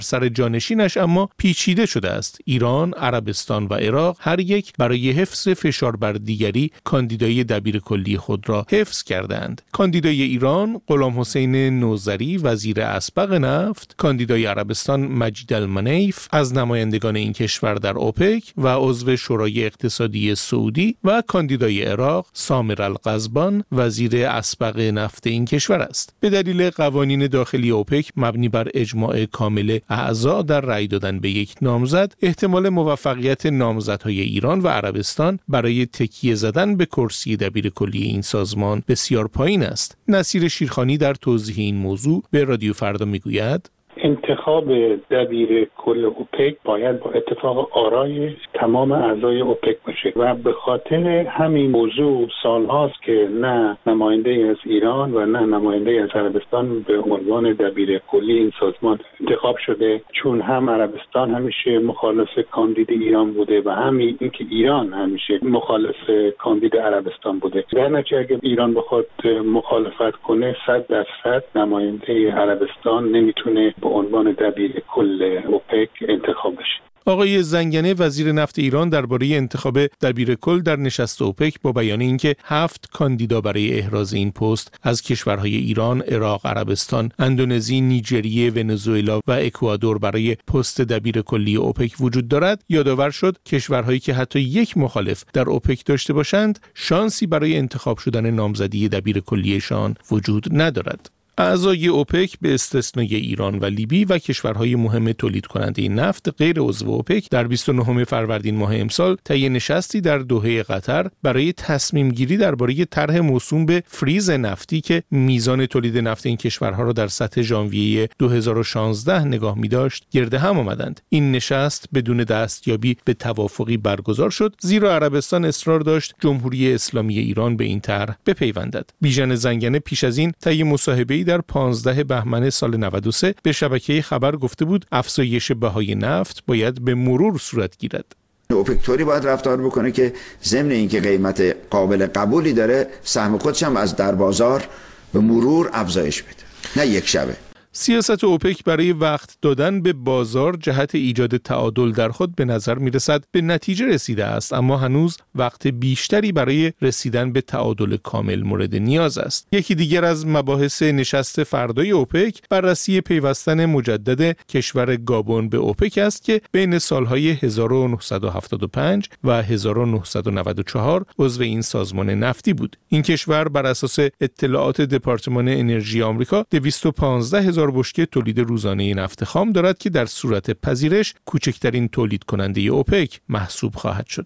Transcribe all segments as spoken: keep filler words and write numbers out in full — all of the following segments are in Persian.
سر جانشینش اما پیچیده شده است. ایران، عربستان و عراق هر یک برای حفظ فشار بر دیگری کاندیدای دبیرکلی خود را حفظ کردند. کاندیدای ایران غلام حسین نوذری وزیر اسبق نفت، کاندیدای عربستان مجید المنیف از نمایندگان این کشور در اوپک و عضو شورای اقتصادی سعودی و کاندیدای عراق سامر القضبان وزیر اسبق نفت این کشور است. به دلیل قوانین داخلی اوپک مبنی بر اجماع کامل اعضا در رأی دادن به یک نامزد، احتمال موفقیت نامزدهای ایران و عربستان برای تکیه زدن به کرسی دبیرکلی این سازمان بسیار پایین است. نصیر شیرخانی در توضیح این موضوع به رادیو فردا میگوید: انتخاب دبیر کل اوپک باید با اتفاق آرای تمام اعضای اوپک باشه و به خاطر همین موضوع سالهاست که نه نماینده از ایران و نه نماینده از عربستان به عنوان دبیر کلی این سازمان انتخاب شده، چون هم عربستان همیشه مخالف کاندید ایران بوده و همین اینکه ایران همیشه مخالف کاندید عربستان بوده. در نتیجه اگر ایران بخواد مخالفت کنه صد درصد نماینده عربستان نمیتونه به عنوان دبیر کل اوپک انتخاب بشه. آقای زنگنه وزیر نفت ایران درباره انتخاب دبیر کل در نشست اوپک با بیان اینکه هفت کاندیدا برای احراز این پست از کشورهای ایران، عراق، عربستان، اندونزی، نیجریه، ونزوئلا و اکوادور برای پست دبیر کلی اوپک وجود دارد، یادآور شد کشورهایی که حتی یک مخالف در اوپک داشته باشند شانسی برای انتخاب شدن نامزدی دبیر کلیشان وجود ندارد. اعضای اوپک به استثنای ایران و لیبی و کشورهای مهم تولید کننده نفت غیر عضو اوپک در بیست و نهم فروردین ماه امسال طی نشستی در دوحه قطر برای تصمیم گیری درباره طرح موسوم به فریز نفتی که میزان تولید نفت این کشورها را در سطح ژانویه دو هزار و شانزده نگاه می‌داشت گرد هم آمدند. این نشست بدون دستیابی به توافقی برگزار شد، زیرا عربستان اصرار داشت جمهوری اسلامی ایران به این طرح بپیوندد. بیژن زنگنه پیش از این طی مصاحبه‌ای در پانزده بهمن سال نود و سه به شبکه خبر گفته بود افزایش بهای نفت باید به مرور صورت گیرد. اوپک طوری باید رفتار بکنه که ضمن اینکه قیمت قابل قبولی داره سهم خودش هم از در بازار به مرور افزایش بده، نه یک شبه. سیاست اوپک برای وقت دادن به بازار جهت ایجاد تعادل در خود به نظر می‌رسد به نتیجه رسیده است، اما هنوز وقت بیشتری برای رسیدن به تعادل کامل مورد نیاز است. یکی دیگر از مباحث نشست فردای اوپک بررسی پیوستن مجدد کشور گابون به اوپک است که بین سالهای هزار و نهصد و هفتاد و پنج و هزار و نهصد و نود و چهار عضو این سازمان نفتی بود. این کشور بر اساس اطلاعات دپارتمان انرژی آمریکا دویست و پانزده هزار بشکه تولید روزانه نفت خام دارد که در صورت پذیرش کوچکترین تولید کننده اوپک محسوب خواهد شد.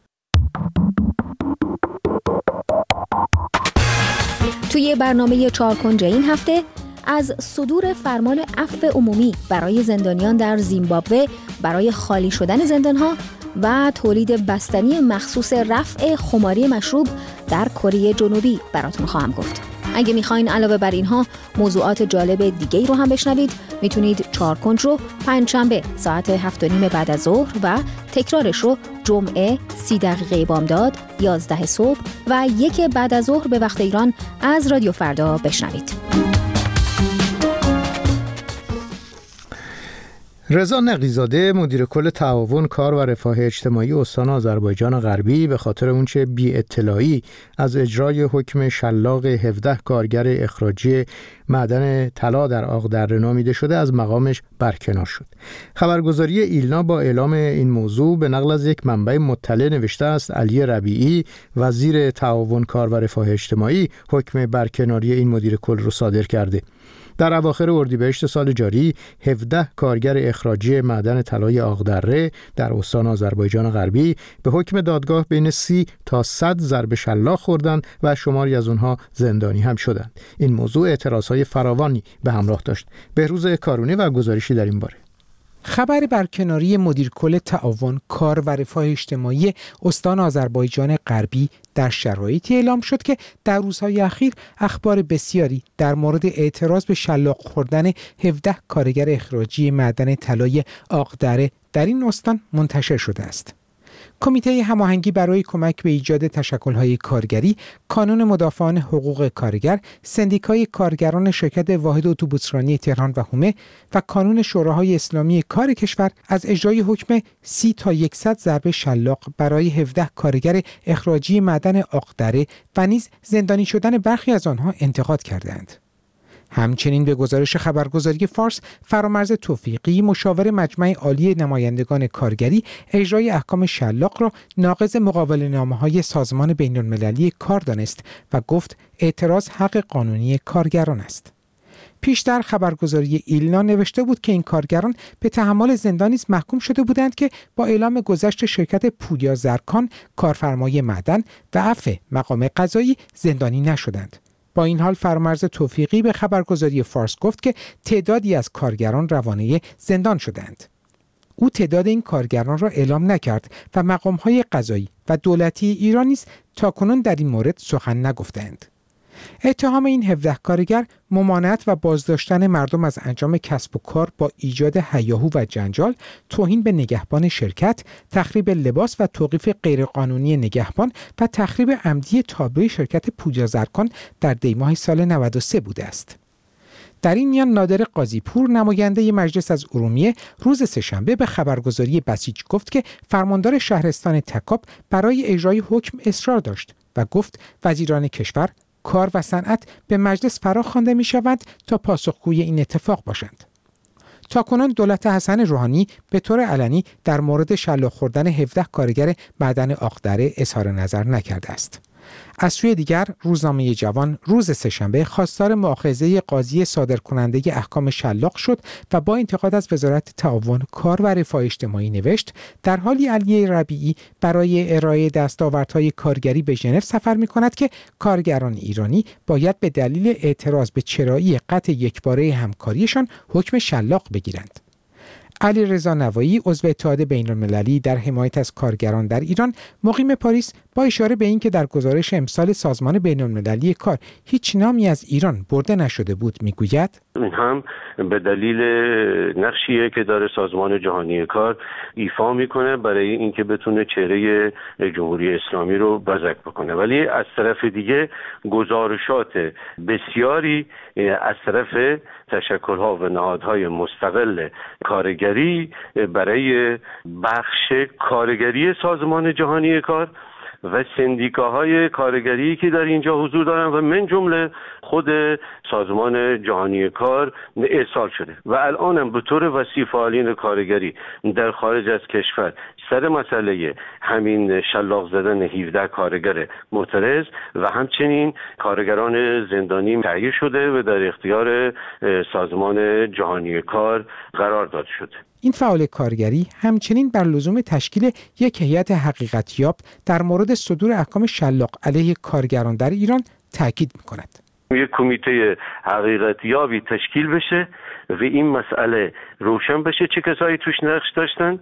توی برنامه چهارکنج این هفته از صدور فرمان عفو عمومی برای زندانیان در زیمبابوه برای خالی شدن زندانها و تولید بستنی مخصوص رفع خماری مشروب در کره جنوبی براتون خواهم گفت. اگه میخواین علاوه بر اینها موضوعات جالب دیگه رو هم بشنوید، میتونید چهارکنج رو پنجشنبه ساعت هفت و نیم بعد از ظهر و تکرارش رو جمعه سی دقیقه بامداد یازده صبح و یک بعد از ظهر به وقت ایران از رادیو فردا بشنوید. رضا نقی‌زاده مدیر کل تعاون کار و رفاه اجتماعی استان آذربایجان غربی به خاطر اونچه بی اطلاعی از اجرای حکم شلاق هفده کارگر اخراجی معدن طلا در آقدره نامیده شده از مقامش برکنار شد. خبرگزاری ایلنا با اعلام این موضوع به نقل از یک منبع مطلع نوشته است علی ربیعی وزیر تعاون کار و رفاه اجتماعی حکم برکناری این مدیر کل رو صادر کرده. در اواخر اردیبهشت سال جاری هفده کارگر اخراجی معدن طلای آقدره در استان آذربایجان غربی به حکم دادگاه بین سی تا صد ضرب شلاق خوردند و شماری از اونها زندانی هم شدند. این موضوع اعتراضهای فراوانی به همراه داشت. بهروز کارونی و گزارشی در این باره. خبر برکناری مدیر کل تعاون کار و رفاه اجتماعی استان آذربایجان غربی در شرایطی اعلام شد که در روزهای اخیر اخبار بسیاری در مورد اعتراض به شلاق خوردن هفده کارگر اخراجی معدن طلای آقدره در این استان منتشر شده است. کمیته هماهنگی برای کمک به ایجاد تشکل‌های کارگری، کانون مدافعان حقوق کارگر، سندیکای کارگران شرکت واحد اتوبوسرانی تهران و حومه و کانون شوراهای اسلامی کار کشور از اجرای حکم سی تا صد ضرب شلاق برای هفده کارگر اخراجی معدن عاقدره و نیز زندانی شدن برخی از آنها انتقاد کردند. همچنین به گزارش خبرگزاری فارس، فرامرز توفیقی مشاور مجمع عالی نمایندگان کارگری اجرای احکام شلاق را ناقض مقاوله‌نامه‌های سازمان بین‌المللی کار دانست و گفت اعتراض حق قانونی کارگران است. پیشتر خبرگزاری ایلنا نوشته بود که این کارگران به تحمل زندان نیز محکوم شده بودند که با اعلام گذشت شرکت پویا زرکان کارفرمای معدن و عفو مقام قضایی زندانی نشدند. با این حال فرامرز توفیقی به خبرگزاری فارس گفت که تعدادی از کارگران روانه زندان شدند. او تعداد این کارگران را اعلام نکرد و مقام‌های قضایی و دولتی ایران نیز تاکنون در این مورد سخن نگفتند. اتهام این هفده کارگر ممانعت و بازداشتن مردم از انجام کسب و کار با ایجاد هیاهو و جنجال، توهین به نگهبان شرکت، تخریب لباس و توقیف غیرقانونی نگهبان و تخریب عمدی تابلوی شرکت پویا زرکان در دیماه سال نود و سه بوده است. در این میان نادر قاضی‌پور نماینده مجلس از ارومیه روز سه‌شنبه به خبرگزاری بسیج گفت که فرماندار شهرستان تکاب برای اجرای حکم اصرار داشت و گفت وزیران کشور، کار و صنعت به مجلس فرا خوانده می شوند تا پاسخگوی این اتفاق باشند. تاکنون دولت حسن روحانی به طور علنی در مورد شلاق خوردن هفده کارگر معدن عاقدره اظهار نظر نکرده است. از سوی دیگر روزنامه جوان روز سه‌شنبه خواستار مؤاخذه قاضی صادرکننده احکام شلاق شد و با انتقاد از وزارت تعاون کار و رفاه اجتماعی نوشت در حالی علی ربیعی برای ارائه دستاوردهای کارگری به ژنو سفر می‌کند که کارگران ایرانی باید به دلیل اعتراض به چرایی قطع یکباره همکاریشان حکم شلاق بگیرند. علیرضا نوایی عضو اتحاد بین‌المللی در حمایت از کارگران در ایران مقیم پاریس با اشاره به اینکه در گزارش امسال سازمان بین‌المللی کار هیچ نامی از ایران برده نشده بود میگوید این هم به دلیل نقشیه که داره سازمان جهانی کار ایفا میکنه برای اینکه بتونه چهره جمهوری اسلامی رو بزک بکنه، ولی از طرف دیگه گزارشات بسیاری از طرف تشکل‌ها و نهادهای مستقل کارگری برای بخش کارگری سازمان جهانی کار و سندیکاهای کارگری که در اینجا حضور دارن و من جمله خود سازمان جهانی کار ارسال شده و الان هم به طور وسیع فعالین کارگری در خارج از کشور سر مسئله همین شلاق زدن هفده کارگر معترض و همچنین کارگران زندانی تهیه شده و در اختیار سازمان جهانی کار قرار داده شده. این فعال کارگری همچنین بر لزوم تشکیل یک هیئت حقیقتیاب در مورد صدور احکام شلاق علیه کارگران در ایران تاکید می‌کند. یک کمیته حقیقتیابی تشکیل بشه و این مسئله روشن بشه چه کسایی توش نقش داشتن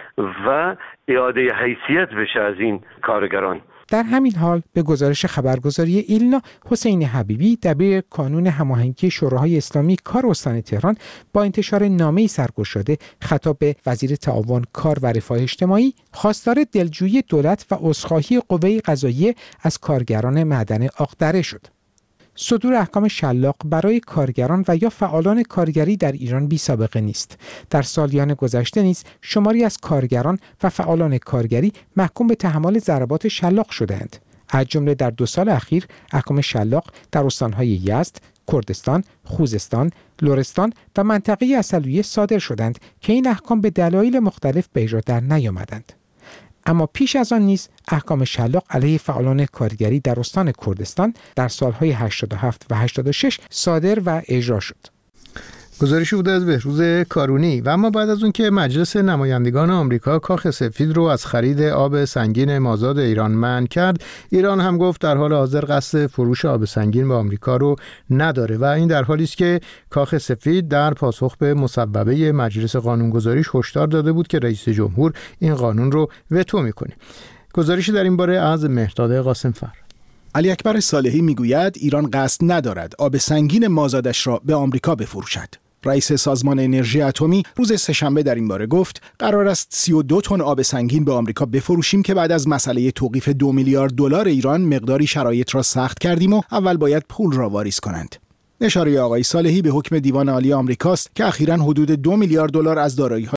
و اعاده حیثیت بشه از این کارگران. در همین حال به گزارش خبرگزاری ایلنا، حسین حبیبی دبیر کانون هماهنگی شوراهای اسلامی کار استان تهران با انتشار نامه‌ای سرگشاده خطاب به وزیر تعاون کار و رفاه اجتماعی خواستار دلجویی دولت و عذرخواهی قوه قضاییه از کارگران معدن عاقدره شد. صدور احکام شلاق برای کارگران و یا فعالان کارگری در ایران بی سابقه نیست. در سالیان گذشته نیز شماری از کارگران و فعالان کارگری محکوم به تحمل ضربات شلاق شدند. از جمله در دو سال اخیر احکام شلاق در استان‌های یزد، کردستان، خوزستان، لرستان و منطقه عسلویه صادر شدند که این احکام به دلایل مختلف به اجرا در نیامدند. اما پیش از آن نیز احکام شلاق علیه فعالان کارگری در استان کردستان در سالهای هشتاد و هفت و هشتاد و شش صادر و اجرا شد. گزارشی بوده از بهروز کارونی. و اما بعد از اون که مجلس نمایندگان آمریکا کاخ سفید رو از خرید آب سنگین مازاد ایران منع کرد، ایران هم گفت در حال حاضر قصد فروش آب سنگین به آمریکا رو نداره و این در حالی است که کاخ سفید در پاسخ به مصوبه مجلس قانونگذاریش هشدار داده بود که رئیس جمهور این قانون رو وتو میکنه. گزارشی در این باره از مهرداد قاسمفر. علی اکبر صالحی میگوید ایران قصد ندارد آب سنگین مازادش را به آمریکا بفروشد. رئیس سازمان انرژی اتمی روز سه‌شنبه در این باره گفت قرار است سی و دو تن آب سنگین به آمریکا بفروشیم که بعد از مسئله توقیف دو میلیارد دلار ایران مقداری شرایط را سخت کردیم و اول باید پول را واریز کنند. اشاره آقای صالحی به حکم دیوان عالی آمریکاست که اخیراً حدود دو میلیارد دلار از دارایی‌های